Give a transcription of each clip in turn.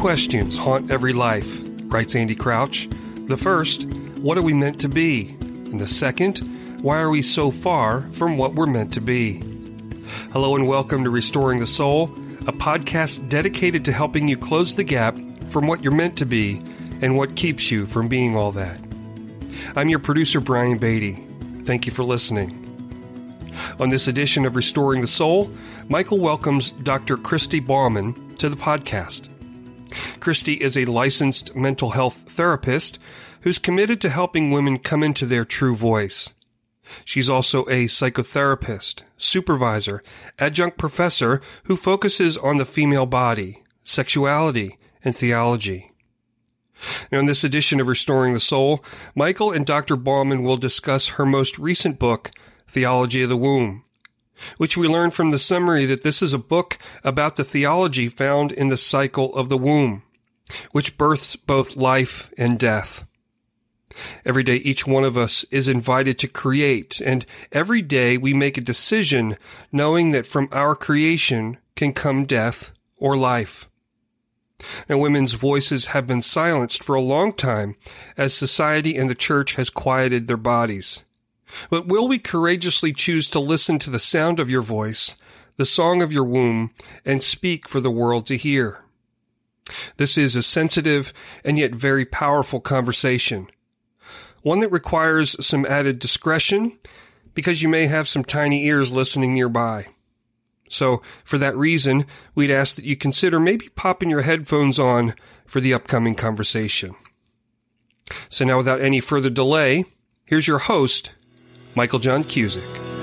questions haunt every life, writes Andy Crouch. The first, what are we meant to be? And the second, why are we so far from what we're meant to be? Hello and welcome to Restoring the Soul, a podcast dedicated to helping you close the gap from what you're meant to be and what keeps you from being all that. I'm your producer, Brian Beatty. Thank you for listening. On this edition of Restoring the Soul, Michael welcomes Dr. Christy Bauman to the podcast. Christy is a licensed mental health therapist who's committed to helping women come into their true voice. She's also a psychotherapist, supervisor, adjunct professor who focuses on the female body, sexuality, and theology. Now, in this edition of Restoring the Soul, Michael and Dr. Bauman will discuss her most recent book, Theology of the Womb, which we learn from the summary that this is a book about the theology found in the cycle of the womb, which births both life and death. Every day, each one of us is invited to create, and every day we make a decision knowing that from our creation can come death or life. Now, women's voices have been silenced for a long time as society and the church has quieted their bodies. But will we courageously choose to listen to the sound of your voice, the song of your womb, and speak for the world to hear? This is a sensitive and yet very powerful conversation, one that requires some added discretion because you may have some tiny ears listening nearby. So, for that reason, we'd ask that you consider maybe popping your headphones on for the upcoming conversation. So now, without any further delay, here's your host, Michael John Cusick.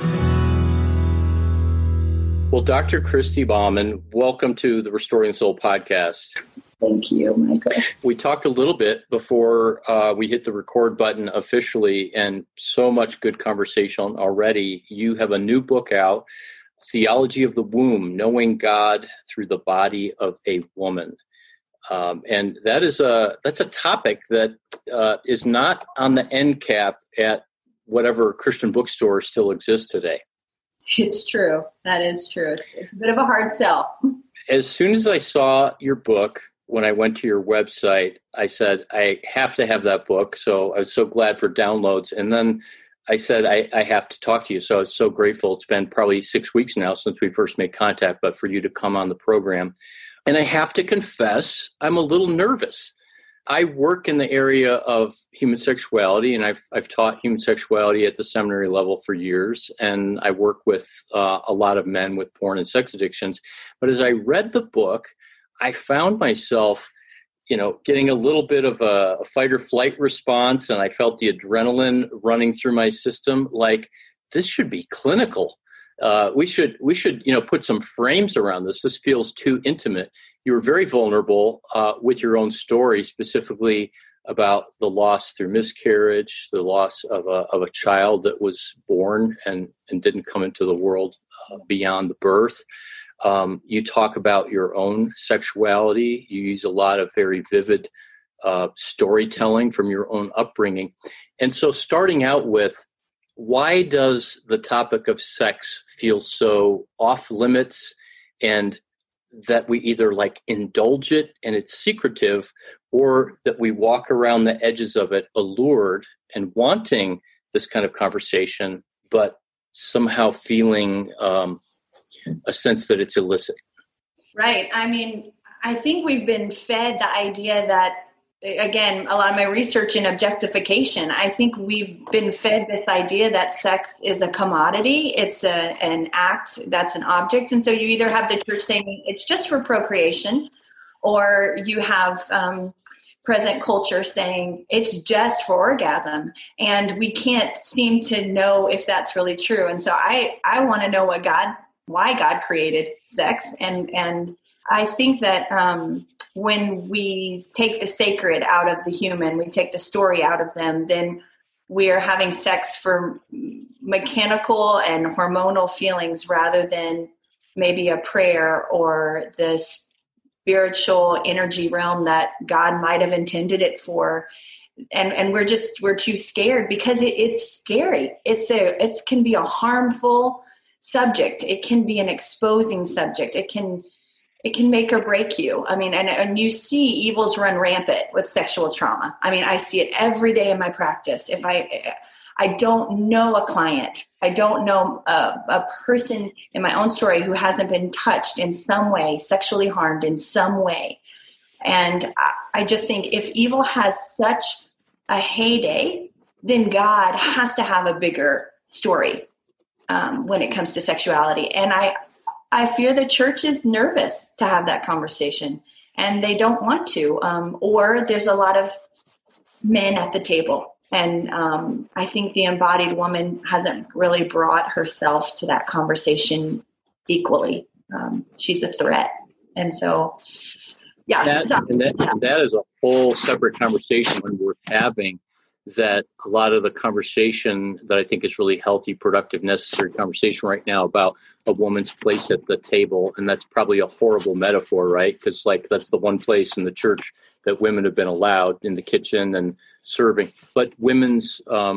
Well, Dr. Christy Bauman, welcome to the Restoring the Soul podcast. Thank you, Michael. We talked a little bit before we hit the record button officially, and so much good conversation already. You have a new book out, Theology of the Womb, Knowing God Through the Body of a Woman. And that's a topic that is not on the end cap at whatever Christian bookstore still exists today. It's true. That is true. It's a bit of a hard sell. As soon as I saw your book, when I went to your website, I said, I have to have that book. So I was so glad for downloads. And then I said, I have to talk to you. So I was so grateful. It's been probably 6 weeks now since we first made contact, but for you to come on the program. And I have to confess, I'm a little nervous. I work in the area of human sexuality, and I've taught human sexuality at the seminary level for years, and I work with a lot of men with porn and sex addictions. But as I read the book, I found myself, getting a little bit of a fight or flight response, and I felt the adrenaline running through my system. Like, this should be clinical. We should put some frames around this. This feels too intimate. You were very vulnerable with your own story, specifically about the loss through miscarriage, the loss of a child that was born and didn't come into the world beyond the birth. You talk about your own sexuality. You use a lot of very vivid storytelling from your own upbringing. And so starting out with, why does the topic of sex feel so off limits, and that we either indulge it and it's secretive, or that we walk around the edges of it allured and wanting this kind of conversation, but somehow feeling a sense that it's illicit? Right. I mean, I think we've been fed the idea that, again, a lot of my research in objectification, I think we've been fed this idea that sex is a commodity. It's an act that's an object. And so you either have the church saying it's just for procreation, or you have present culture saying it's just for orgasm. And we can't seem to know if that's really true. And so I want to know why God created sex. And I think that when we take the sacred out of the human, we take the story out of them, then we are having sex for mechanical and hormonal feelings rather than maybe a prayer or the spiritual energy realm that God might have intended it for. And we're too scared because it's scary. It can be a harmful subject. It can be an exposing subject. it can make or break you. I mean, and you see evils run rampant with sexual trauma. I mean, I see it every day in my practice. If I don't know a client, I don't know a person in my own story who hasn't been touched in some way, sexually harmed in some way. And I just think if evil has such a heyday, then God has to have a bigger story when it comes to sexuality. And I fear the church is nervous to have that conversation, and they don't want to, or there's a lot of men at the table. And I think the embodied woman hasn't really brought herself to that conversation equally. She's a threat. And so, yeah. That is a whole separate conversation when we're having that. A lot of the conversation that I think is really healthy, productive, necessary conversation right now about a woman's place at the table. And that's probably a horrible metaphor, right? Because that's the one place in the church that women have been allowed in the kitchen and serving. But women's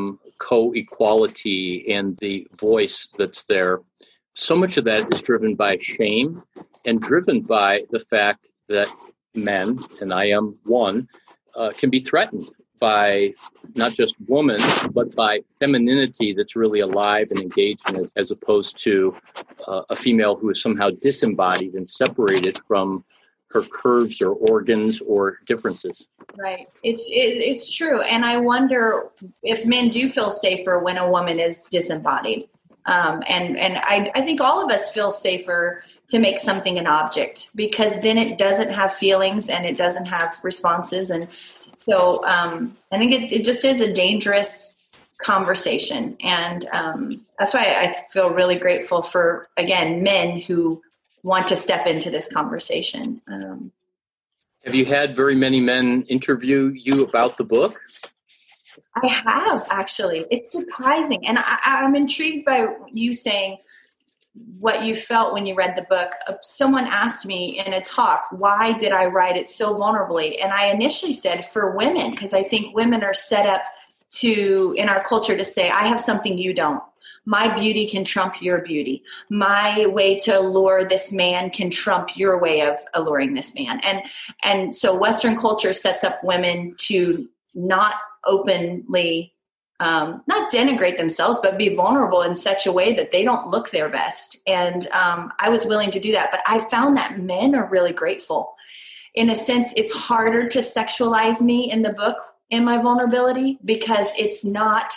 co-equality and the voice that's there, so much of that is driven by shame and driven by the fact that men, and I am one, can be threatened by not just women, but by femininity that's really alive and engaged in it, as opposed to a female who is somehow disembodied and separated from her curves or organs or differences. Right. It's true. And I wonder if men do feel safer when a woman is disembodied. And I think all of us feel safer to make something an object, because then it doesn't have feelings and it doesn't have responses. And so I think it just is a dangerous conversation. And that's why I feel really grateful for, again, men who want to step into this conversation. Have you had very many men interview you about the book? I have, actually. It's surprising. And I'm intrigued by you saying what you felt when you read the book. Someone asked me in a talk, why did I write it so vulnerably? And I initially said for women, because I think women are set up to, in our culture, to say, I have something you don't. My beauty can trump your beauty. My way to allure this man can trump your way of alluring this man. And so Western culture sets up women to not openly, not denigrate themselves, but be vulnerable in such a way that they don't look their best. And I was willing to do that. But I found that men are really grateful. In a sense, it's harder to sexualize me in the book in my vulnerability, because it's not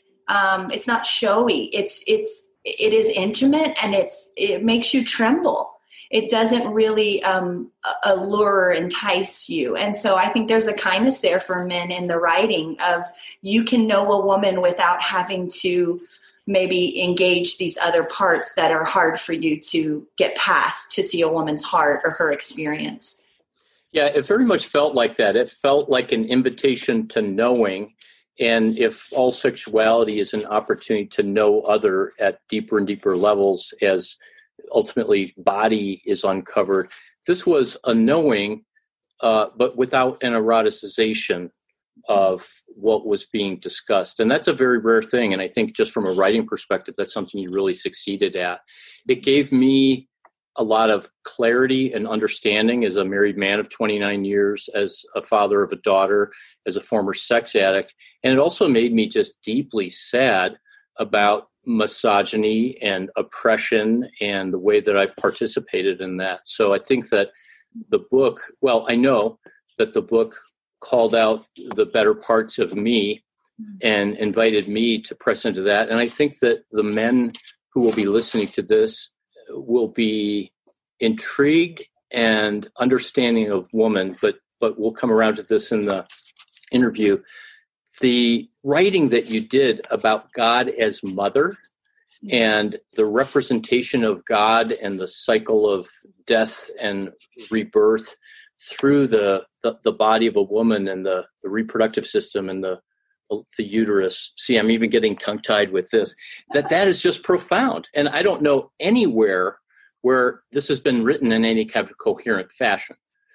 showy. It is intimate, and it makes you tremble. It doesn't really allure or entice you. And so I think there's a kindness there for men in the writing of, you can know a woman without having to maybe engage these other parts that are hard for you to get past to see a woman's heart or her experience. Yeah, it very much felt like that. It felt like an invitation to knowing. And if all sexuality is an opportunity to know other at deeper and deeper levels, as ultimately body is uncovered, this was a knowing, but without an eroticization of what was being discussed. And that's a very rare thing. And I think just from a writing perspective, that's something you really succeeded at. It gave me a lot of clarity and understanding as a married man of 29 years, as a father of a daughter, as a former sex addict. And it also made me just deeply sad about misogyny and oppression and the way that I've participated in that. So I think that the book, I know that the book called out the better parts of me and invited me to press into that. And I think that the men who will be listening to this will be intrigued and understanding of woman, but we'll come around to this in the interview. The writing that you did about God as mother and the representation of God and the cycle of death and rebirth through the body of a woman and the reproductive system and the uterus. See, I'm even getting tongue-tied with this. That is just profound. And I don't know anywhere where this has been written in any kind of coherent fashion.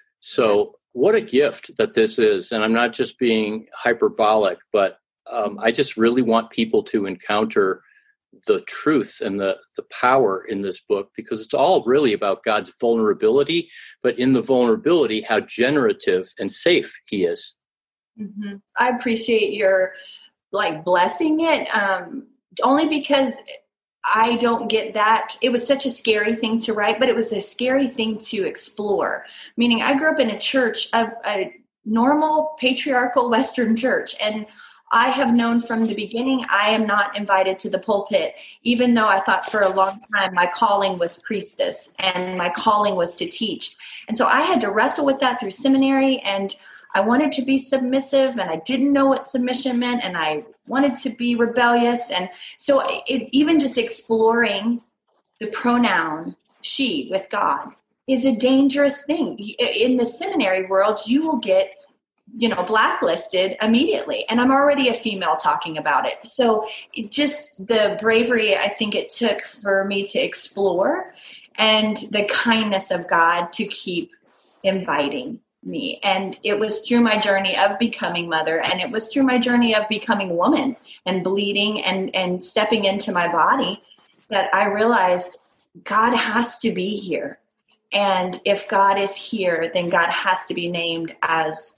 So what a gift that this is. And I'm not just being hyperbolic, but I just really want people to encounter the truth and the power in this book, because it's all really about God's vulnerability, but in the vulnerability, how generative and safe he is. Mm-hmm. I appreciate your blessing it, only because I don't get that. It was such a scary thing to write, but it was a scary thing to explore. Meaning I grew up in a church, a normal patriarchal Western church, and I have known from the beginning I am not invited to the pulpit, even though I thought for a long time my calling was priestess and my calling was to teach. And so I had to wrestle with that through seminary, and I wanted to be submissive, and I didn't know what submission meant, and I wanted to be rebellious. And so even just exploring the pronoun she with God is a dangerous thing. In the seminary world, you will get blacklisted immediately. And I'm already a female talking about it. So just the bravery I think it took for me to explore, and the kindness of God to keep inviting me. And it was through my journey of becoming mother, and it was through my journey of becoming woman and bleeding and stepping into my body, that I realized God has to be here. And if God is here, then God has to be named as,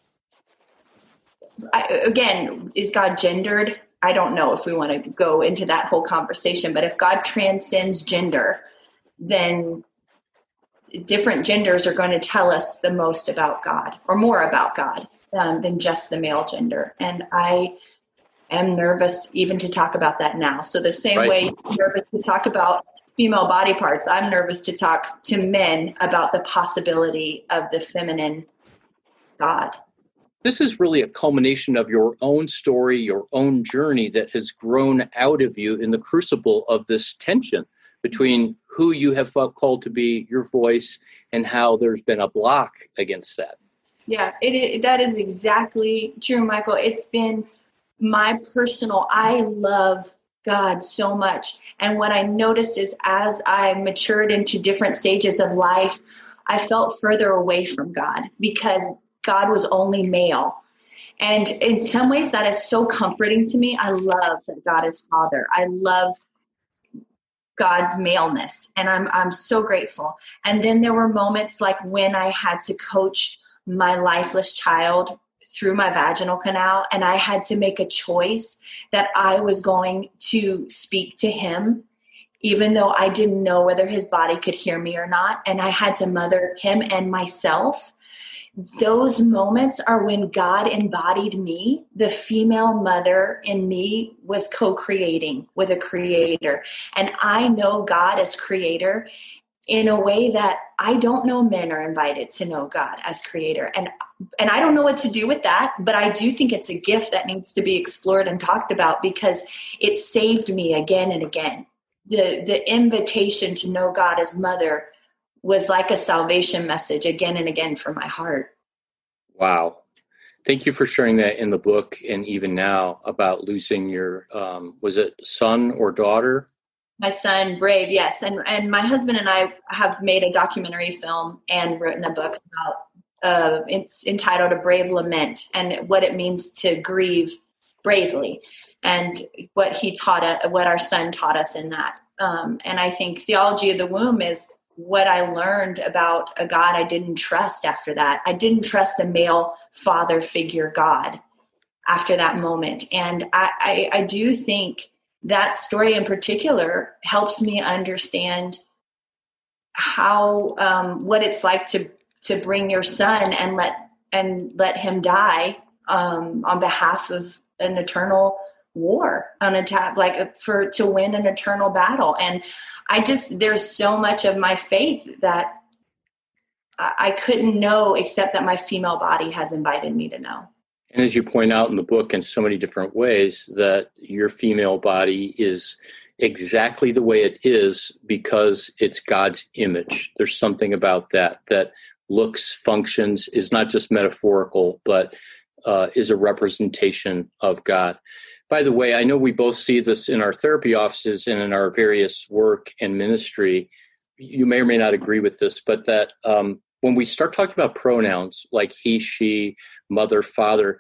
again, is God gendered? I don't know if we want to go into that whole conversation, but if God transcends gender, then different genders are going to tell us the most about God, or more about God, than just the male gender. And I am nervous even to talk about that now. So the same way you're nervous to talk about female body parts, I'm nervous to talk to men about the possibility of the feminine God. This is really a culmination of your own story, your own journey that has grown out of you in the crucible of this tension between who you have felt called to be, your voice, and how there's been a block against that. Yeah, that is exactly true, Michael. It's been my personal, I love God so much. And what I noticed is as I matured into different stages of life, I felt further away from God because God was only male. And in some ways that is so comforting to me. I love that God is Father. I love God's maleness, and I'm so grateful. And then there were moments like when I had to coach my lifeless child through my vaginal canal, and I had to make a choice that I was going to speak to him, even though I didn't know whether his body could hear me or not, and I had to mother him and myself. Those moments are when God embodied me. The female mother in me was co-creating with a creator. And I know God as creator in a way that I don't know men are invited to know God as creator. And I don't know what to do with that, but I do think it's a gift that needs to be explored and talked about because it saved me again and again. The invitation to know God as mother was like a salvation message again and again for my heart. Wow. Thank you for sharing that in the book and even now about losing your, was it son or daughter? My son, Brave, yes. And my husband and I have made a documentary film and written a book about, it's entitled A Brave Lament, and what it means to grieve bravely and what what our son taught us in that. And I think theology of the womb is what I learned about a God I didn't trust after that. I didn't trust a male father figure God after that moment. And I do think that story in particular helps me understand how, what it's like to bring your son and let him die, on behalf of an eternal war, to win an eternal battle. And there's so much of my faith that I couldn't know except that my female body has invited me to know. And as you point out in the book in so many different ways, that your female body is exactly the way it is because it's God's image. There's something about that looks, functions, is not just metaphorical, but is a representation of God. By the way, I know we both see this in our therapy offices and in our various work and ministry. You may or may not agree with this, but that when we start talking about pronouns like he, she, mother, father,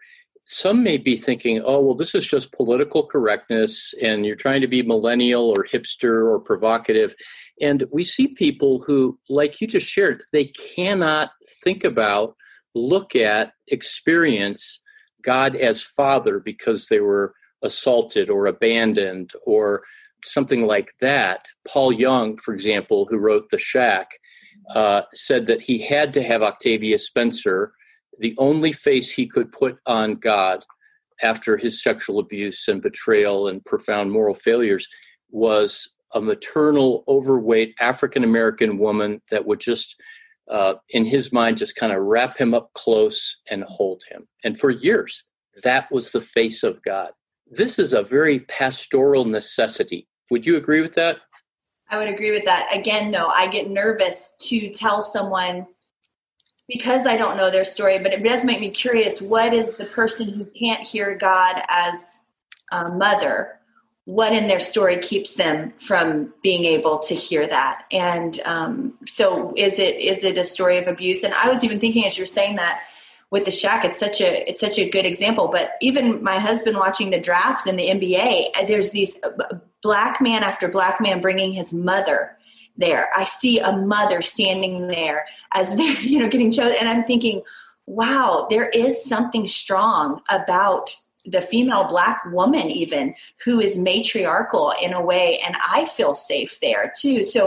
some may be thinking, oh, well, this is just political correctness and you're trying to be millennial or hipster or provocative. And we see people who, like you just shared, they cannot think about, look at, experience God as Father because they were assaulted or abandoned or something like that. Paul Young, for example, who wrote The Shack, said that he had to have Octavia Spencer, the only face he could put on God after his sexual abuse and betrayal and profound moral failures was a maternal, overweight African-American woman that would just, in his mind, just kind of wrap him up close and hold him. And for years, that was the face of God. This is a very pastoral necessity. Would you agree with that? I would agree with that. Again, though, I get nervous to tell someone because I don't know their story, but it does make me curious. What is the person who can't hear God as a mother? What in their story keeps them from being able to hear that? And so is it a story of abuse? And I was even thinking as you're saying that with The Shack, it's such a good example. But even my husband watching the draft in the NBA, there's these black man after black man bringing his mother there. I see a mother standing there as they're, getting chosen. And I'm thinking, wow, there is something strong about the female black woman even who is matriarchal in a way. And I feel safe there too. So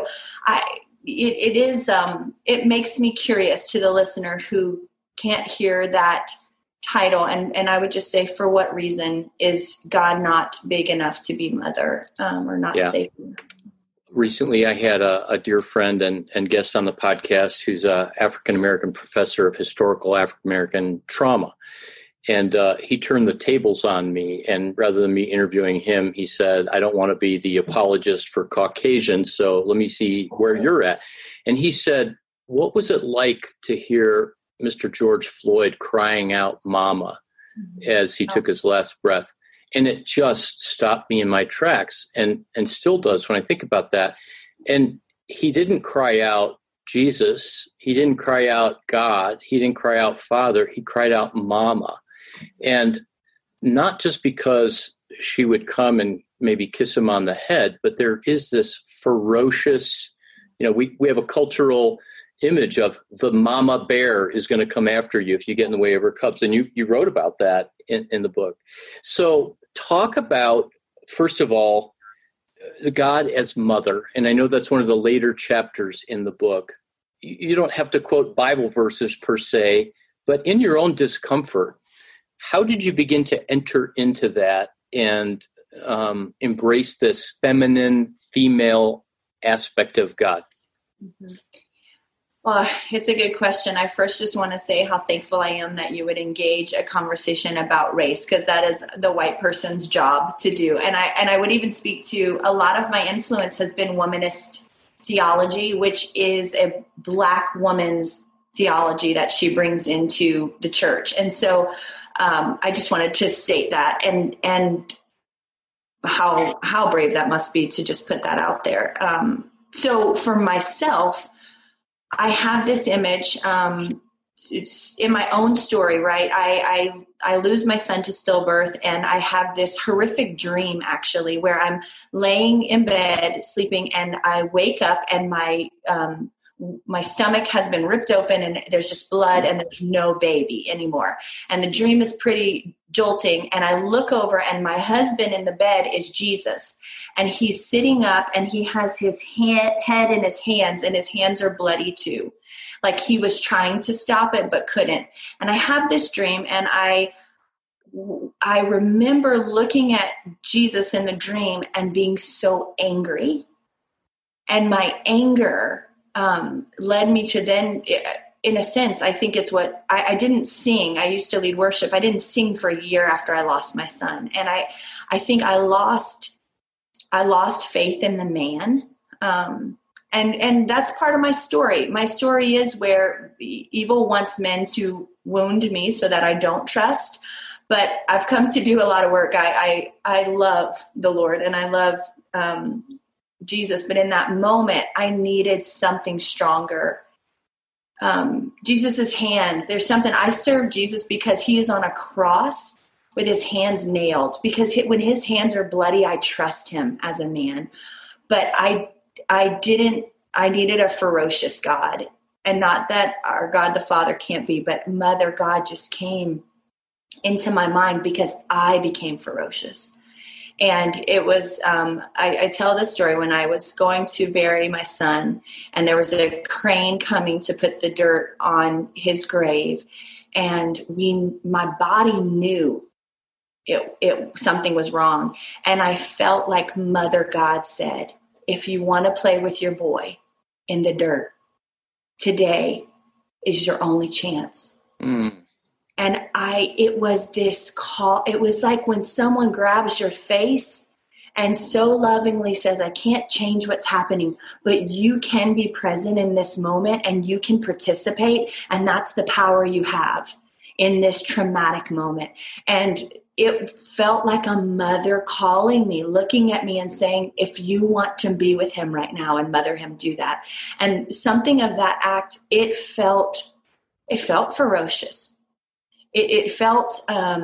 it makes me curious to the listener who can't hear that title. And I would just say, for what reason is God not big enough to be mother or not safe enough? Recently, I had a dear friend and guest on the podcast who's an African-American professor of historical African-American trauma. And he turned the tables on me. And rather than me interviewing him, he said, I don't want to be the apologist for Caucasians, so let me see where you're at. And he said, what was it like to hear Mr. George Floyd crying out mama as he took his last breath? And it just stopped me in my tracks and still does when I think about that. And he didn't cry out Jesus. He didn't cry out God. He didn't cry out Father. He cried out mama. And not just because she would come and maybe kiss him on the head, but there is this ferocious, we have a cultural image of the mama bear is going to come after you if you get in the way of her cubs. And you wrote about that in the book. So talk about, first of all, God as mother. And I know that's one of the later chapters in the book. You don't have to quote Bible verses per se, but in your own discomfort, how did you begin to enter into that and embrace this feminine, female aspect of God? Mm-hmm. Well, it's a good question. I first just want to say how thankful I am that you would engage a conversation about race, because that is the white person's job to do. And I would even speak to a lot of my influence has been womanist theology, which is a black woman's theology that she brings into the church. And so I just wanted to state that and how brave that must be to just put that out there. So for myself, I have this image in my own story, right? I lose my son to stillbirth, and I have this horrific dream actually where I'm laying in bed sleeping, and I wake up and my stomach has been ripped open and there's just blood and there's no baby anymore. And the dream is pretty jolting. And I look over and my husband in the bed is Jesus. And he's sitting up and he has his head in his hands, and his hands are bloody too. Like he was trying to stop it, but couldn't. And I have this dream, and I remember looking at Jesus in the dream and being so angry. And my anger led me to then, in a sense, I think it's what I didn't sing. I used to lead worship. I didn't sing for a year after I lost my son. And I think I lost faith in the man. And that's part of my story. My story is where evil wants men to wound me so that I don't trust. But I've come to do a lot of work. I love the Lord and I love Jesus, but in that moment, I needed something stronger. Jesus's hands, there's something, I serve Jesus because he is on a cross with his hands nailed, because when his hands are bloody, I trust him as a man. But I needed a ferocious God. And not that our God the Father can't be, but Mother God just came into my mind because I became ferocious. And it was, I tell this story when I was going to bury my son, and there was a crane coming to put the dirt on his grave. And my body knew something was wrong. And I felt like Mother God said, if you want to play with your boy in the dirt, today is your only chance. Mm. And it was this call. It was like when someone grabs your face and so lovingly says, I can't change what's happening, but you can be present in this moment and you can participate. And that's the power you have in this traumatic moment. And it felt like a mother calling me, looking at me and saying, if you want to be with him right now and mother him, do that. And something of that act, it felt ferocious. It felt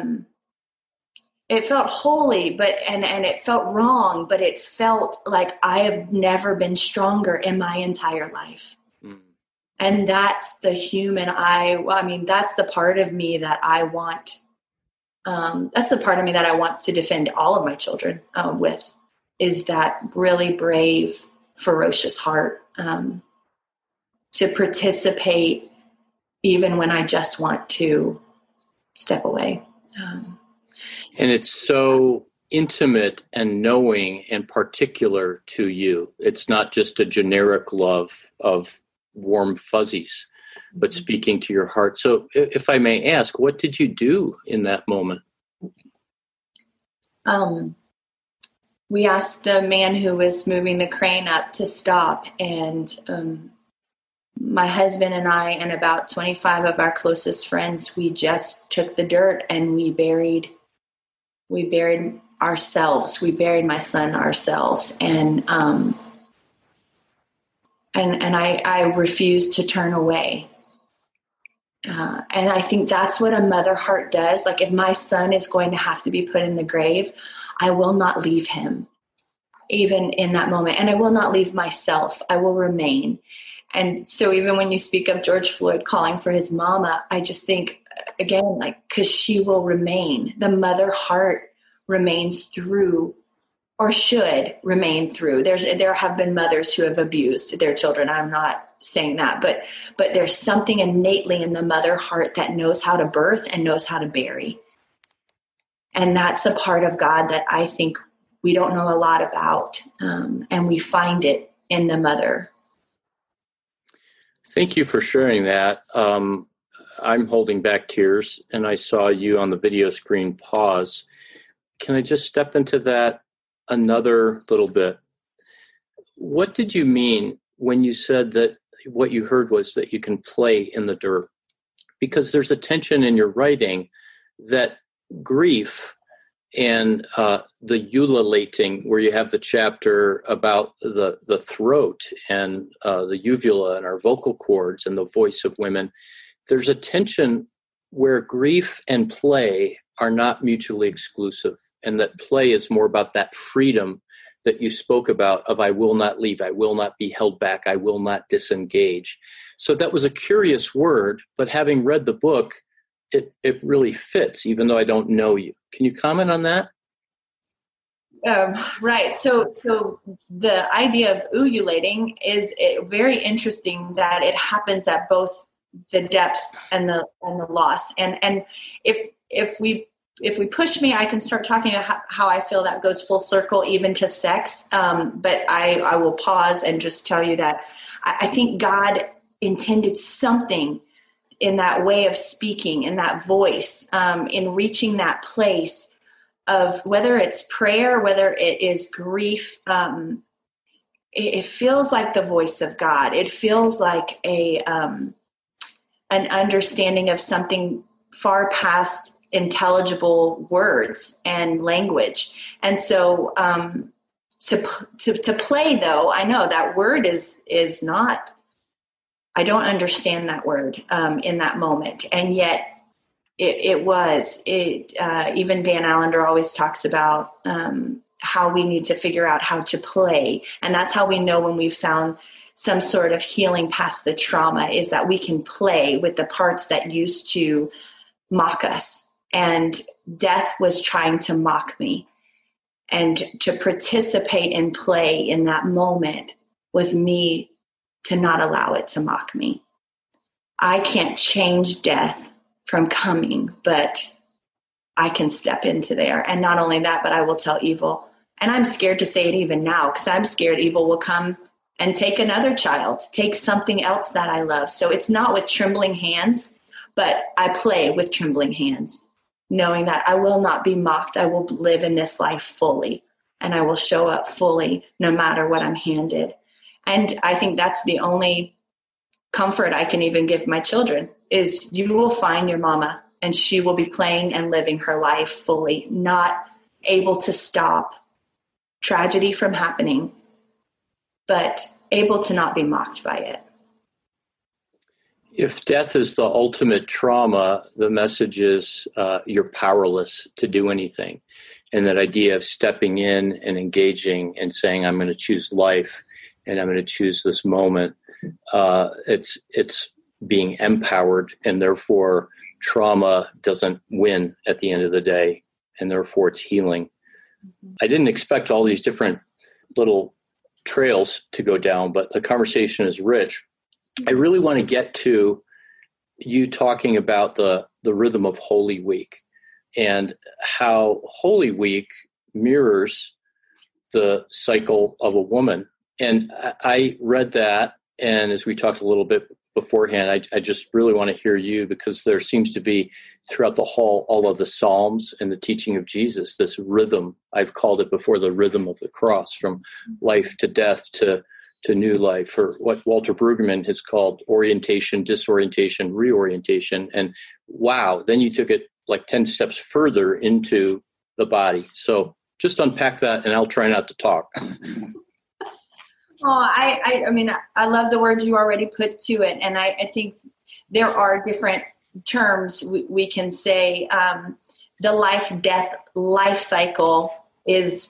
holy, but and it felt wrong, but it felt like I have never been stronger in my entire life. Mm. And that's the human that's the part of me that I want. That's the part of me that I want to defend all of my children with, is that really brave, ferocious heart to participate even when I just want to step away. And it's so intimate and knowing and particular to you. It's not just a generic love of warm fuzzies, but speaking to your heart. So if I may ask, what did you do in that moment? We asked the man who was moving the crane up to stop, and my husband and I and about 25 of our closest friends, we just took the dirt and we buried ourselves. We buried my son ourselves. And I refused to turn away. And I think that's what a mother heart does. Like, if my son is going to have to be put in the grave, I will not leave him, even in that moment. And I will not leave myself. I will remain. And so even when you speak of George Floyd calling for his mama, I just think, again, like, because she will remain. The mother heart remains through, or should remain through. There have been mothers who have abused their children. I'm not saying that, but there's something innately in the mother heart that knows how to birth and knows how to bury. And that's a part of God that I think we don't know a lot about. And we find it in the mother. Thank you for sharing that. I'm holding back tears, and I saw you on the video screen pause. Can I just step into that another little bit? What did you mean when you said that what you heard was that you can play in the dirt? Because there's a tension in your writing that grief and the ululating, where you have the chapter about the throat and the uvula and our vocal cords and the voice of women, there's a tension where grief and play are not mutually exclusive, and that play is more about that freedom that you spoke about of I will not leave, I will not be held back, I will not disengage. So that was a curious word, but having read the book, it really fits, even though I don't know you. Can you comment on that? Right. So the idea of ululating is very interesting, that it happens at both the depth and the loss. And if we push me, I can start talking about how I feel that goes full circle even to sex. But I will pause and just tell you that I think God intended something in that way of speaking, in that voice, in reaching that place of whether it's prayer, whether it is grief. It feels like the voice of God. It feels like an understanding of something far past intelligible words and language. And so to play, though, I know that word is not, I don't understand that word in that moment. And yet Even Dan Allender always talks about how we need to figure out how to play. And that's how we know when we've found some sort of healing past the trauma, is that we can play with the parts that used to mock us. And death was trying to mock me. And to participate and play in that moment was me to not allow it to mock me. I can't change death from coming, but I can step into there. And not only that, but I will tell evil. And I'm scared to say it even now, because I'm scared evil will come and take another child, take something else that I love. So it's not with trembling hands, but I play with trembling hands, knowing that I will not be mocked. I will live in this life fully, and I will show up fully no matter what I'm handed. And I think that's the only comfort I can even give my children, is you will find your mama, and she will be playing and living her life fully, not able to stop tragedy from happening, but able to not be mocked by it. If death is the ultimate trauma, the message is you're powerless to do anything. And that idea of stepping in and engaging and saying, I'm going to choose life and I'm going to choose this moment, it's being empowered, and therefore trauma doesn't win at the end of the day, and therefore it's healing. I didn't expect all these different little trails to go down, but the conversation is rich. I really want to get to you talking about the rhythm of Holy Week and how Holy Week mirrors the cycle of a woman. And I read that, and as we talked a little bit beforehand, I just really want to hear you, because there seems to be throughout the whole, all of the Psalms and the teaching of Jesus, this rhythm. I've called it before the rhythm of the cross, from life to death to new life, or what Walter Brueggemann has called orientation, disorientation, reorientation. And wow, then you took it like 10 steps further into the body. So just unpack that, and I'll try not to talk. Oh, I mean, I love the words you already put to it. And I think there are different terms we can say. The life-death life cycle is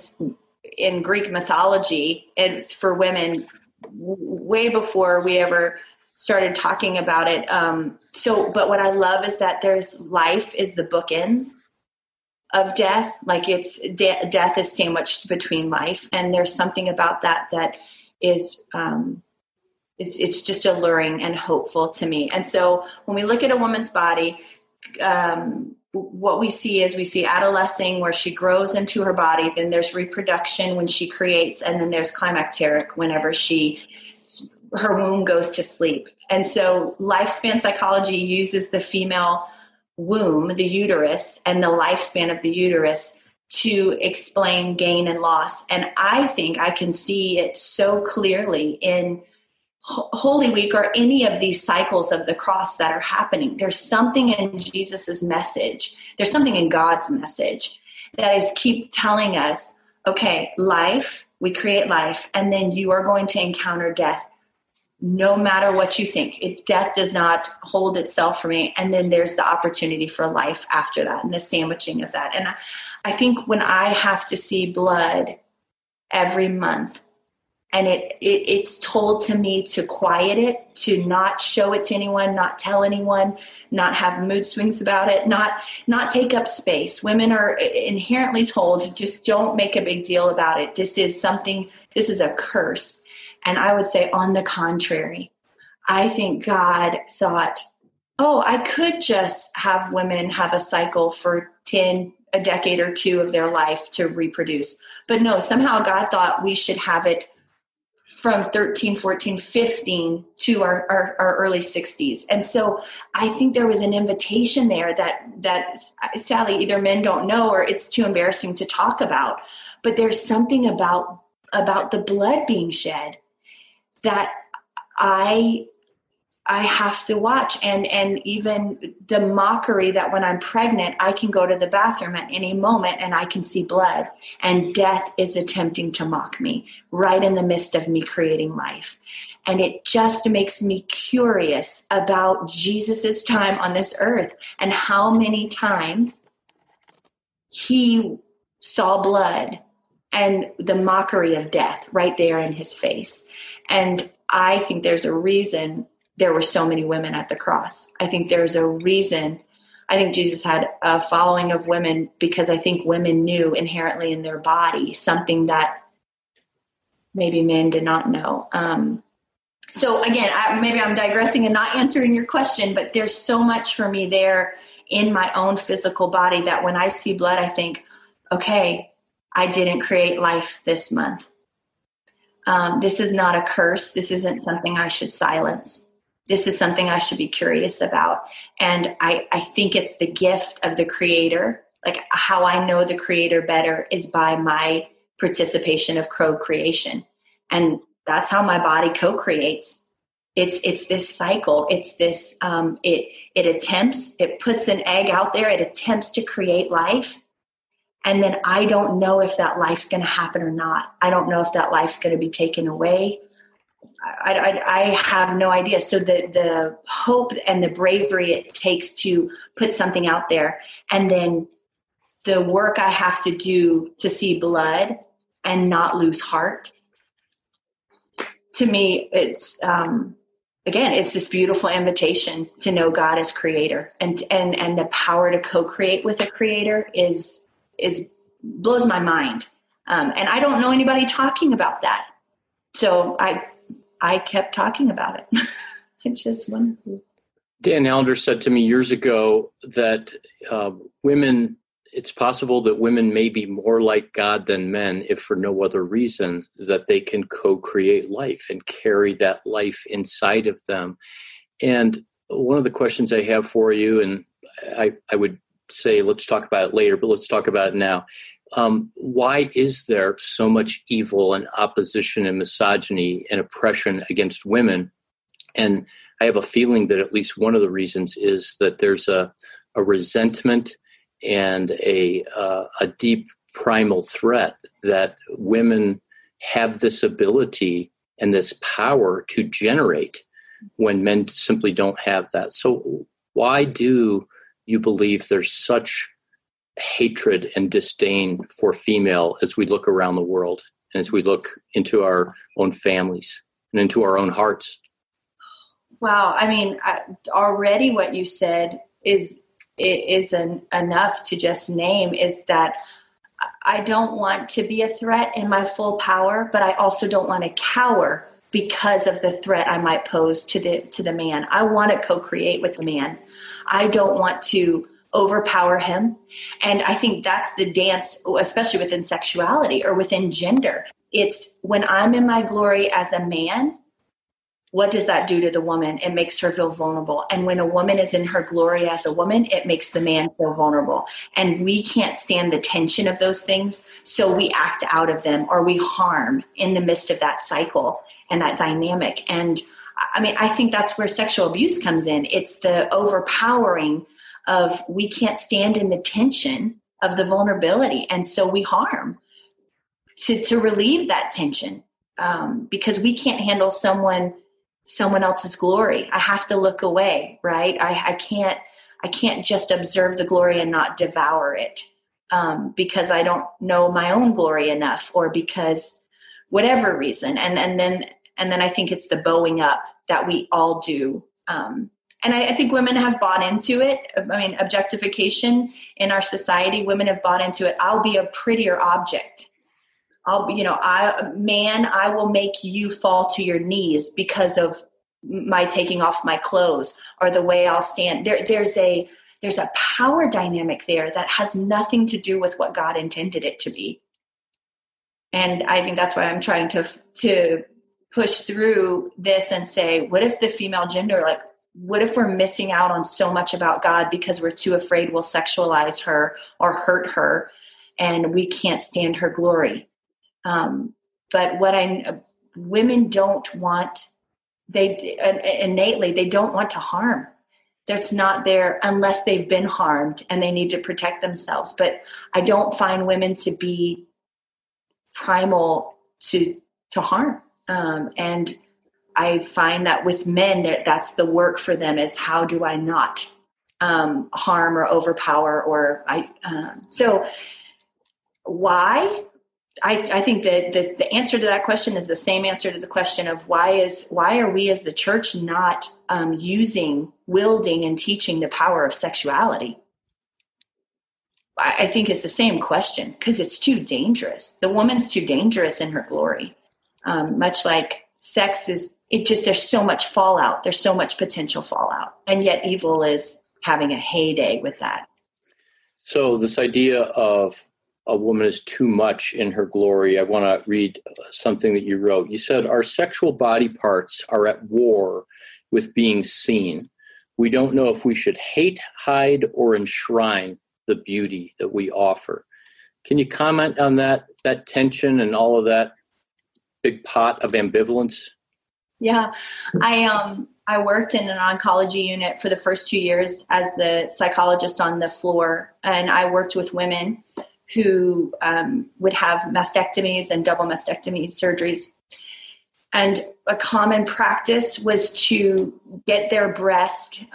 in Greek mythology, and for women way before we ever started talking about it. But what I love is that there's life is the bookends of death. Like it's death is sandwiched between life, and there's something about that is it's just alluring and hopeful to me. And so when we look at a woman's body, what we see is we see adolescing, where she grows into her body. Then there's reproduction when she creates, and then there's climacteric whenever her womb goes to sleep. And so lifespan psychology uses the female womb, the uterus, and the lifespan of the uterus to explain gain and loss. And I think I can see it so clearly in Holy Week or any of these cycles of the cross that are happening. There's something in Jesus's message. There's something in God's message that is keep telling us, okay, life, we create life, and then you are going to encounter death. No matter what you think, death does not hold itself for me. And then there's the opportunity for life after that, and the sandwiching of that. And I think when I have to see blood every month, and it's told to me to quiet it, to not show it to anyone, not tell anyone, not have mood swings about it, not take up space. Women are inherently told, just don't make a big deal about it. This is a curse. And I would say, on the contrary, I think God thought, I could just have women have a cycle for a decade or two of their life to reproduce. But no, somehow God thought we should have it from 13, 14, 15 to our early 60s. And so I think there was an invitation there that sadly either men don't know or it's too embarrassing to talk about. But there's something about the blood being shed that I have to watch, and even the mockery that when I'm pregnant, I can go to the bathroom at any moment and I can see blood, and death is attempting to mock me right in the midst of me creating life. And it just makes me curious about Jesus's time on this earth and how many times he saw blood and the mockery of death right there in his face. And I think there's a reason there were so many women at the cross. I think there's a reason. I think Jesus had a following of women because I think women knew inherently in their body something that maybe men did not know. So again, maybe I'm digressing and not answering your question, but there's so much for me there in my own physical body that when I see blood, I think, okay, I didn't create life this month. This is not a curse. This isn't something I should silence. This is something I should be curious about. And I think it's the gift of the Creator. Like how I know the Creator better is by my participation of co-creation. And that's how my body co-creates. It's this cycle. It's this, it puts an egg out there. It attempts to create life. And then I don't know if that life's going to happen or not. I don't know if that life's going to be taken away. I have no idea. So the hope and the bravery it takes to put something out there, and then the work I have to do to see blood and not lose heart. To me, it's again, it's this beautiful invitation to know God as Creator, and the power to co-create with a Creator is blows my mind. And I don't know anybody talking about that. So I kept talking about it. It's just wonderful. Dan Allender said to me years ago that it's possible that women may be more like God than men, if for no other reason, that they can co-create life and carry that life inside of them. And one of the questions I have for you, and I would say let's talk about it later, but let's talk about it now. Why is there so much evil and opposition and misogyny and oppression against women? And I have a feeling that at least one of the reasons is that there's a resentment and a deep primal threat that women have this ability and this power to generate when men simply don't have that. So why do you believe there's such hatred and disdain for female as we look around the world and as we look into our own families and into our own hearts? Wow. I mean, already what you said is enough to just name, is that I don't want to be a threat in my full power, but I also don't want to cower because of the threat I might pose to the man. I want to co-create with the man. I don't want to overpower him. And I think that's the dance, especially within sexuality or within gender. It's when I'm in my glory as a man, what does that do to the woman? It makes her feel vulnerable. And when a woman is in her glory as a woman, it makes the man feel vulnerable. And we can't stand the tension of those things, so we act out of them or we harm in the midst of that cycle and that dynamic. And I mean, I think that's where sexual abuse comes in. It's the overpowering of we can't stand in the tension of the vulnerability. And so we harm to relieve that tension because we can't handle someone else's glory. I have to look away, right? I can't just observe the glory and not devour it because I don't know my own glory enough, or because whatever reason. And then I think it's the bowing up that we all do. And I think women have bought into it. I mean, objectification in our society, women have bought into it. I'll be a prettier object. I will make you fall to your knees because of my taking off my clothes or the way I'll stand. There's a power dynamic there that has nothing to do with what God intended it to be. And I think that's why I'm trying to push through this and say, what if the female gender, what if we're missing out on so much about God because we're too afraid we'll sexualize her or hurt her and we can't stand her glory? But women don't want, innately, they don't want to harm. That's not there unless they've been harmed and they need to protect themselves. But I don't find women to be primal to harm. And I find that with men, that's the work for them, is how do I not harm or overpower so why? I think that the answer to that question is the same answer to the question of why are we as the church not wielding and teaching the power of sexuality? I think it's the same question, because it's too dangerous. The woman's too dangerous in her glory. Much like sex there's so much fallout. There's so much potential fallout. And yet evil is having a heyday with that. So this idea of a woman is too much in her glory, I want to read something that you wrote. You said, our sexual body parts are at war with being seen. We don't know if we should hate, hide, or enshrine the beauty that we offer. Can you comment on that tension and all of that big pot of ambivalence? Yeah, I worked in an oncology unit for the first 2 years as the psychologist on the floor, and I worked with women who would have mastectomies and double mastectomy surgeries. And a common practice was to get their breast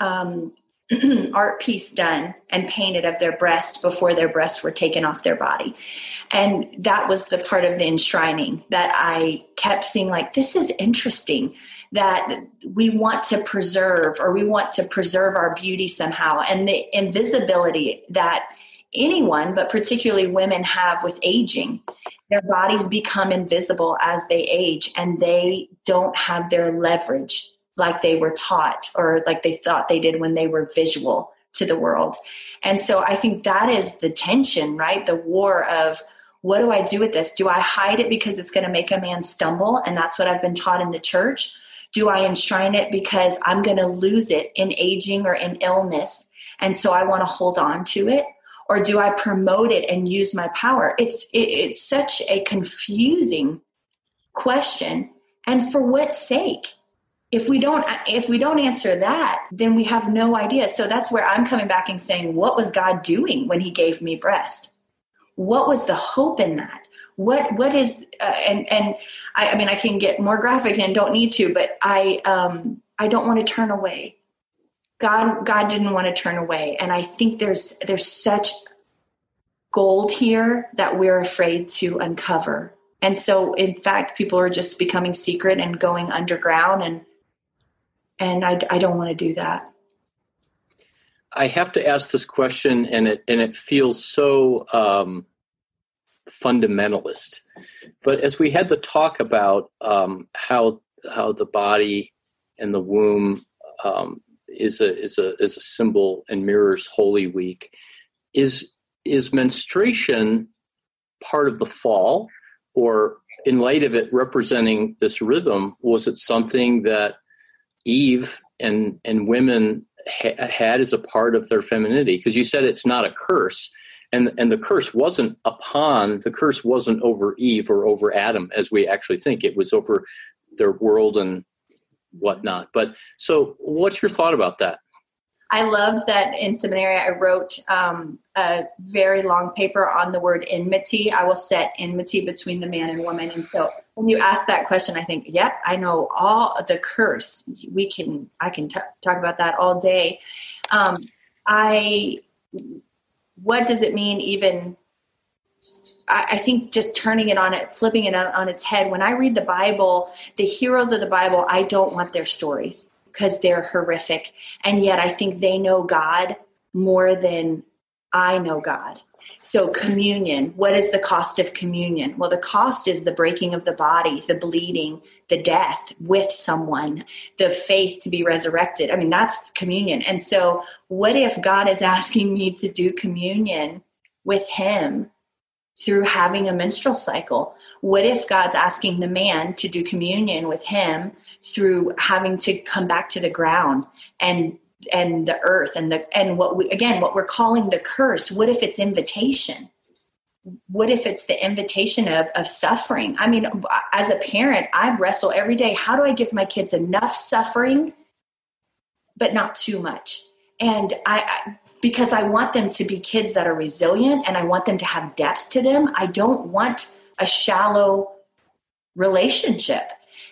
art piece done and painted of their breast before their breasts were taken off their body. And that was the part of the enshrining that I kept seeing, like, this is interesting, that we want to preserve our beauty somehow. And the invisibility that anyone, but particularly women, have with aging. Their bodies become invisible as they age, and they don't have their leverage like they were taught or like they thought they did when they were visual to the world. And so I think that is the tension, right? The war of, what do I do with this? Do I hide it because it's going to make a man stumble? And that's what I've been taught in the church. Do I enshrine it because I'm going to lose it in aging or in illness? And so I want to hold on to it. Or do I promote it and use my power? It's such a confusing question. And for what sake? If we don't answer that, then we have no idea. So that's where I'm coming back and saying, what was God doing when he gave me breast? What was the hope in that? What is, I mean, I can get more graphic and don't need to, but I don't want to turn away. God didn't want to turn away. And I think there's such gold here that we're afraid to uncover. And so in fact, people are just becoming secret and going underground, and I don't want to do that. I have to ask this question, and it feels so fundamentalist. But as we had the talk about how the body and the womb is a symbol and mirrors Holy Week, is menstruation part of the fall, or in light of it representing this rhythm, was it something that Eve and women had as a part of their femininity? Because you said it's not a curse, and the curse wasn't over Eve or over Adam as we actually think. It was over their world and whatnot. But so what's your thought about that? I love that in seminary I wrote a very long paper on the word enmity. I will set enmity between the man and woman. And so when you ask that question, I think, yep, I know all the curse. I can talk about that all day. What does it mean even? I think just turning it on it, flipping it on its head. When I read the Bible, the heroes of the Bible, I don't want their stories because they're horrific. And yet I think they know God more than I know God. So communion, what is the cost of communion? Well, the cost is the breaking of the body, the bleeding, the death with someone, the faith to be resurrected. I mean, that's communion. And so what if God is asking me to do communion with him through having a menstrual cycle? What if God's asking the man to do communion with him through having to come back to the ground and the earth and what we're calling the curse? What if it's invitation? What if it's the invitation of suffering? I mean, as a parent, I wrestle every day. How do I give my kids enough suffering, but not too much? And because I want them to be kids that are resilient and I want them to have depth to them. I don't want a shallow relationship.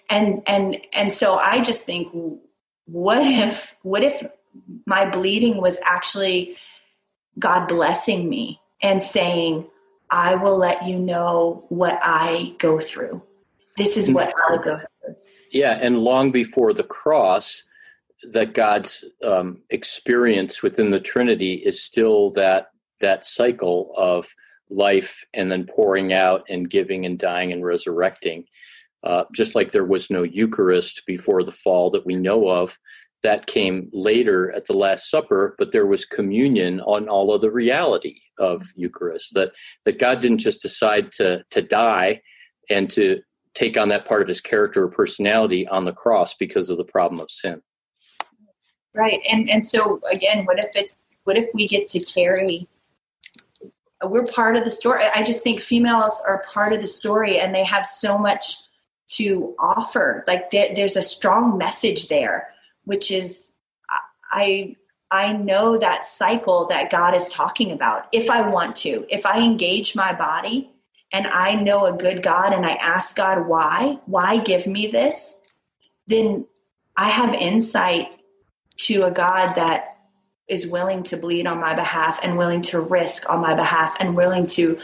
And so I just think, what if my bleeding was actually God blessing me and saying, I will let you know what I go through. This is what I go through. Yeah, and long before the cross, that God's experience within the Trinity is still that cycle of life and then pouring out and giving and dying and resurrecting. Just like there was no Eucharist before the fall that we know of, that came later at the Last Supper, but there was communion on all of the reality of Eucharist, that God didn't just decide to die and to take on that part of his character or personality on the cross because of the problem of sin. Right. And so again, what if we get to carry, we're part of the story. I just think females are part of the story, and they have so much to offer. Like there's a strong message there, which is, I know that cycle that God is talking about. If I want to, if I engage my body and I know a good God and I ask God, why give me this? Then I have insight to a God that is willing to bleed on my behalf and willing to risk on my behalf and willing to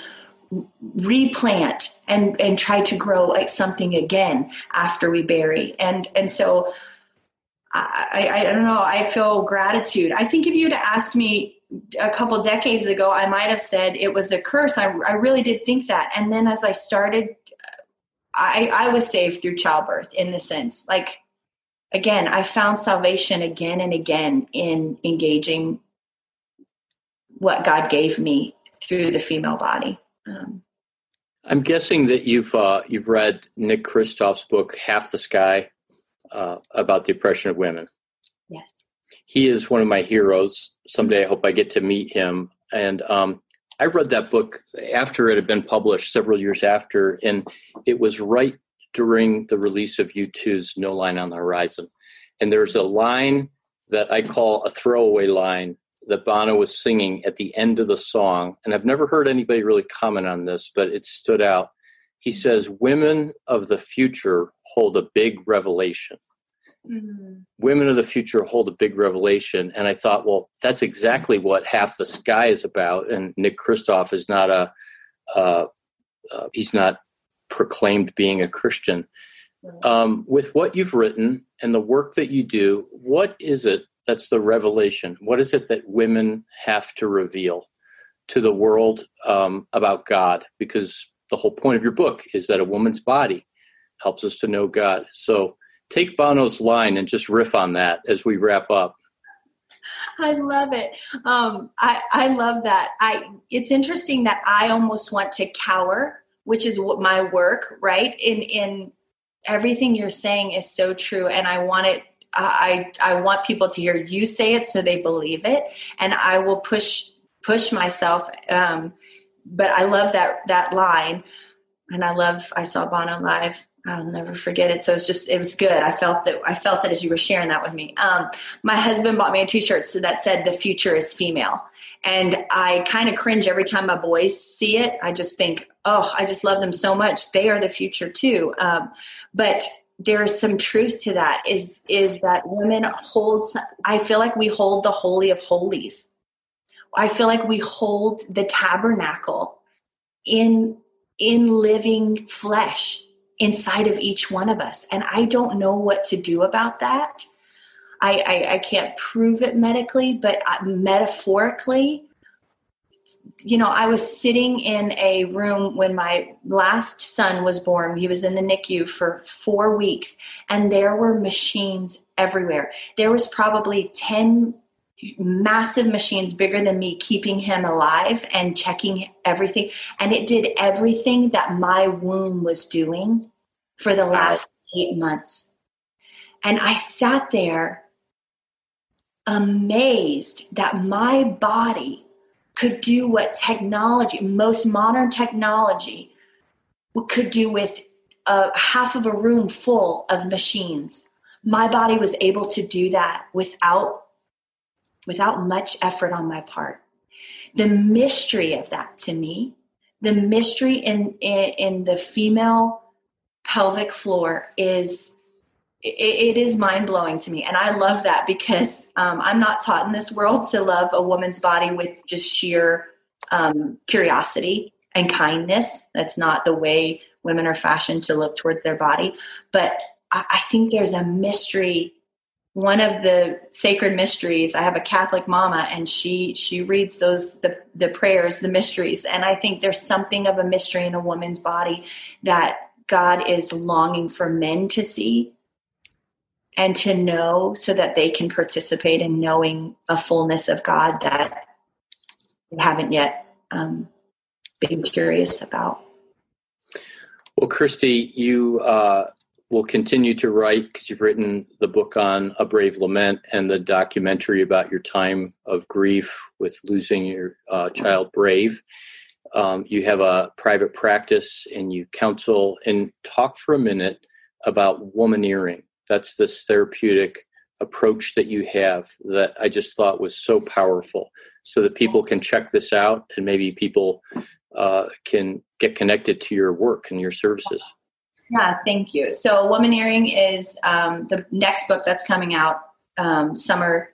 replant and try to grow like something again after we bury. And so I don't know, I feel gratitude. I think if you had asked me a couple decades ago, I might have said it was a curse. I really did think that. And then as I started, I was saved through childbirth in the sense, like, again, I found salvation again and again in engaging what God gave me through the female body. I'm guessing that you've read Nick Kristof's book, Half the Sky, about the oppression of women. Yes. He is one of my heroes. Someday I hope I get to meet him. And I read that book after it had been published, several years after, and it was right during the release of U2's No Line on the Horizon. And there's a line that I call a throwaway line that Bono was singing at the end of the song. And I've never heard anybody really comment on this, but it stood out. He says, "Women of the future hold a big revelation." Mm-hmm. Women of the future hold a big revelation. And I thought, well, that's exactly what Half the Sky is about. And Nick Kristof is not he's not proclaimed being a Christian. With what you've written and the work that you do, what is it that's the revelation? What is it that women have to reveal to the world about God? Because the whole point of your book is that a woman's body helps us to know God. So take Bono's line and just riff on that as we wrap up. I love it. I love that. It's interesting that I almost want to cower, which is what my work, right? In everything you're saying is so true. And I want it. I want people to hear you say it so they believe it. And I will push myself. But I love that line. And I saw Bono live. I'll never forget it. So it was good. I felt that as you were sharing that with me. My husband bought me a t-shirt that said "The future is female." And I kind of cringe every time my boys see it. I just think, oh, I just love them so much. They are the future too. But there's some truth to that is that women I feel like we hold the Holy of Holies. I feel like we hold the tabernacle in living flesh inside of each one of us. And I don't know what to do about that. I can't prove it medically, but metaphorically, I was sitting in a room when my last son was born. He was in the NICU for 4 weeks, and there were machines everywhere. There was probably 10 massive machines bigger than me keeping him alive and checking everything. And it did everything that my womb was doing for the last 8 months. And I sat there amazed that my body could do what most modern technology could do with half of a room full of machines. My body was able to do that without much effort on my part. The mystery of that to me, the mystery in the female pelvic floor is, it is mind-blowing to me. And I love that because I'm not taught in this world to love a woman's body with just sheer curiosity and kindness. That's not the way women are fashioned to look towards their body. But I think there's a mystery. One of the sacred mysteries, I have a Catholic mama, and she reads the prayers, the mysteries. And I think there's something of a mystery in a woman's body that God is longing for men to see and to know, so that they can participate in knowing a fullness of God that they haven't yet been curious about. Well, Christy, you will continue to write, because you've written the book on A Brave Lament and the documentary about your time of grief with losing your child, Brave. You have a private practice and you counsel. And talk for a minute about womaneering. That's this therapeutic approach that you have that I just thought was so powerful, so that people can check this out and maybe people can get connected to your work and your services. Yeah, thank you. So Womaneering is the next book that's coming out summer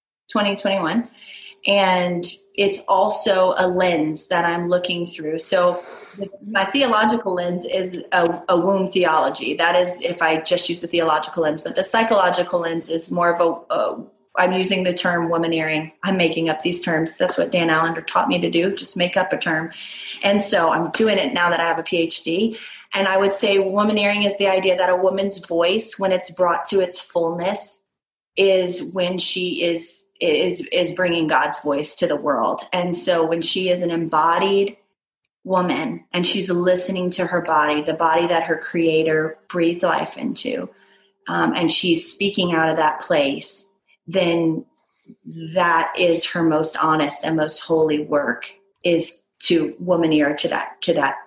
2021. And it's also a lens that I'm looking through. So my theological lens is a womb theology. That is if I just use the theological lens. But the psychological lens is more of I'm using the term womaneering. I'm making up these terms. That's what Dan Allender taught me to do, just make up a term. And so I'm doing it now that I have a PhD. And I would say womaneering is the idea that a woman's voice, when it's brought to its fullness, is when she is bringing God's voice to the world. And so when she is an embodied woman and she's listening to her body, the body that her creator breathed life into, and she's speaking out of that place, then that is her most honest and most holy work, is to womaneer to that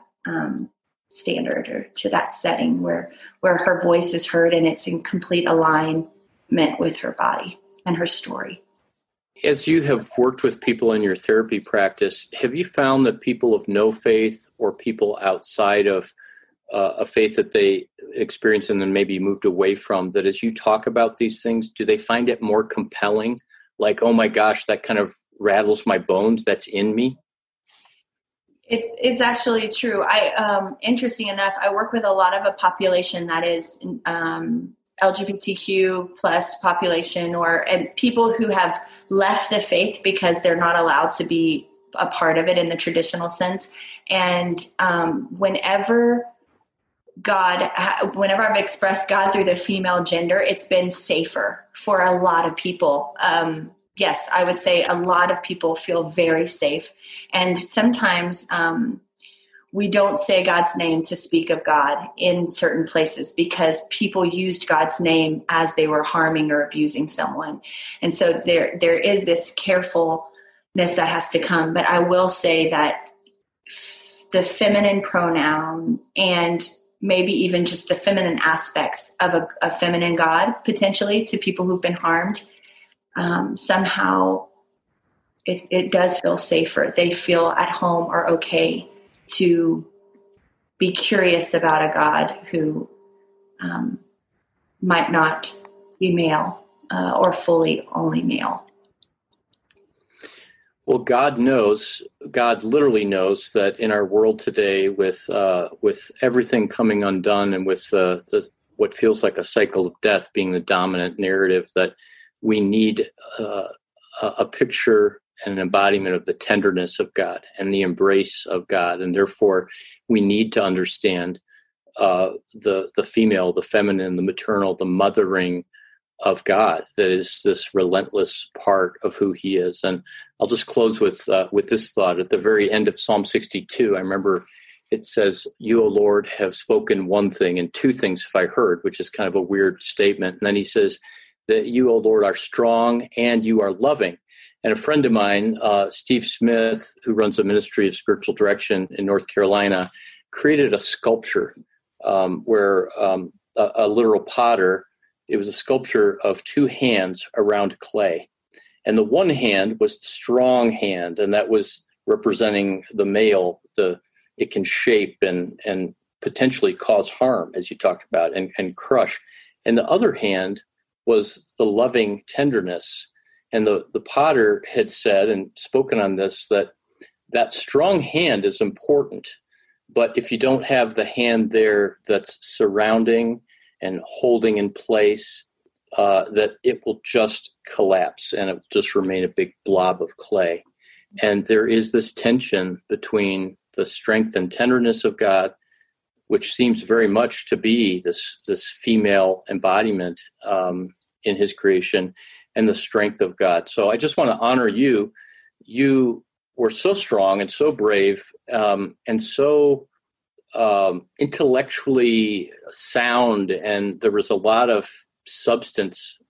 standard, or to that setting where her voice is heard and it's in complete alignment with her body and her story. As you have worked with people in your therapy practice, have you found that people of no faith or people outside of a faith that they experience and then maybe moved away from, that as you talk about these things, do they find it more compelling? Like, oh my gosh, that kind of rattles my bones, that's in me? It's actually true. Interesting enough, I work with a lot of a population that is LGBTQ plus population, and people who have left the faith because they're not allowed to be a part of it in the traditional sense. And whenever I've expressed God through the female gender, it's been safer for a lot of people. Yes, I would say a lot of people feel very safe. And sometimes we don't say God's name to speak of God in certain places because people used God's name as they were harming or abusing someone. And so there is this carefulness that has to come. But I will say that the feminine pronoun and maybe even just the feminine aspects of a feminine God, potentially, to people who've been harmed, somehow it does feel safer. They feel at home or okay to be curious about a God who might not be male or fully only male. Well, God literally knows that in our world today, with everything coming undone and with what feels like a cycle of death being the dominant narrative, that we need a picture and an embodiment of the tenderness of God and the embrace of God. And therefore, we need to understand the female, the feminine, the maternal, the mothering of God that is this relentless part of who he is. And I'll just close with this thought. At the very end of Psalm 62, I remember it says, "You, O Lord, have spoken one thing, and two things have I heard," which is kind of a weird statement. And then he says that you, O Lord, are strong and you are loving. And a friend of mine, Steve Smith, who runs a ministry of spiritual direction in North Carolina, created a sculpture where a literal potter, it was a sculpture of two hands around clay. And the one hand was the strong hand, and that was representing the male. It can shape and potentially cause harm, as you talked about, and crush. And the other hand was the loving tenderness. And the potter had said and spoken on this, that strong hand is important. But if you don't have the hand there that's surrounding and holding in place, that it will just collapse and it will just remain a big blob of clay. And there is this tension between the strength and tenderness of God, which seems very much to be this female embodiment in his creation, and the strength of God. So I just want to honor you. You were so strong and so brave and so intellectually sound, and there was a lot of substance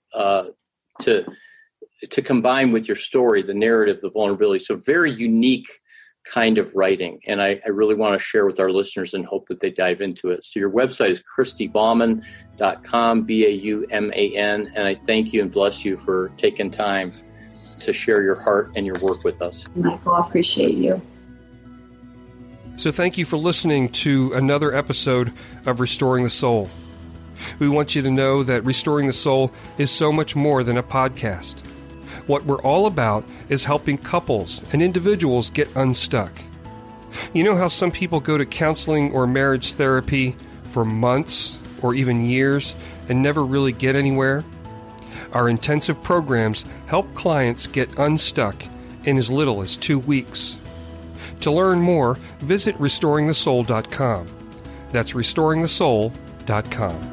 to combine with your story, the narrative, the vulnerability. So very unique kind of writing. And I really want to share with our listeners and hope that they dive into it. So your website is KristiBauman.com, BAUMAN. And I thank you and bless you for taking time to share your heart and your work with us. Michael, I appreciate you. So thank you for listening to another episode of Restoring the Soul. We want you to know that Restoring the Soul is so much more than a podcast. What we're all about is helping couples and individuals get unstuck. You know how some people go to counseling or marriage therapy for months or even years and never really get anywhere? Our intensive programs help clients get unstuck in as little as 2 weeks. To learn more, visit restoringthesoul.com. That's restoringthesoul.com.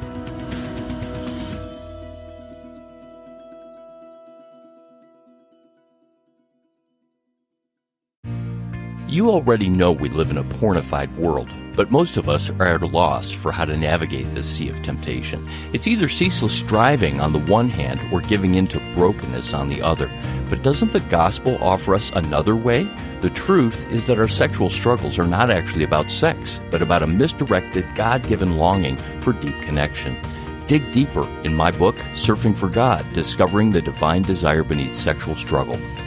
You already know we live in a pornified world, but most of us are at a loss for how to navigate this sea of temptation. It's either ceaseless striving on the one hand or giving in to brokenness on the other. But doesn't the gospel offer us another way? The truth is that our sexual struggles are not actually about sex, but about a misdirected, God-given longing for deep connection. Dig deeper in my book, Surfing for God, Discovering the Divine Desire Beneath Sexual Struggle.